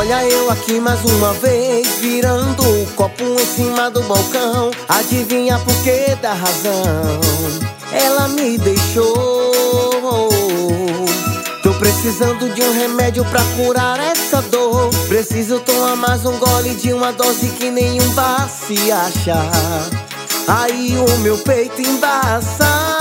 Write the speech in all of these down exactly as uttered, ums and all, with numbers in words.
Olha eu aqui mais uma vez, virando o copo em cima do balcão. Adivinha por que da razão? Ela me deixou. Tô precisando de um remédio pra curar essa dor. Preciso tomar mais um gole de uma dose que nenhum vai se achar. Aí o meu peito embaça.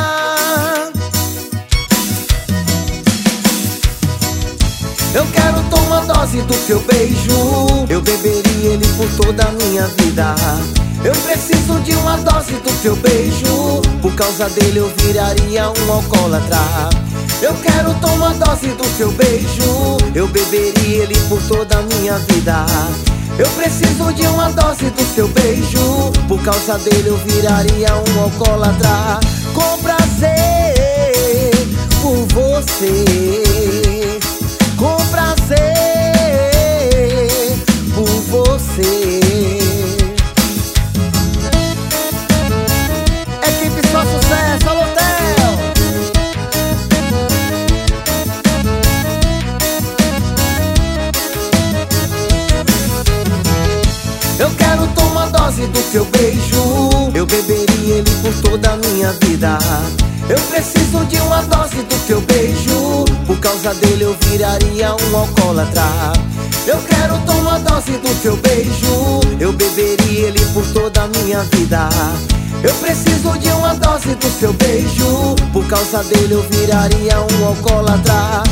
Eu quero tomar dose do teu beijo. Eu beberia ele por toda a minha vida. Eu preciso de uma dose do teu beijo. Por causa dele eu viraria um alcoólatra. Eu quero tomar dose do teu beijo. Eu beberia ele por toda a minha vida. Eu preciso de uma dose do teu beijo. Por causa dele eu viraria um alcoólatra. Com prazer por você, com prazer por você. Equipe Só Sucesso, alô Theo. Eu quero tomar dose do teu beijo. Eu beberia ele por toda a minha vida. Eu preciso de uma dose do teu beijo. Por causa dele eu viraria um alcoólatra. Eu quero tomar dose do teu beijo. Eu beberia ele por toda a minha vida. Eu preciso de uma dose do teu beijo. Por causa dele eu viraria um alcoólatra.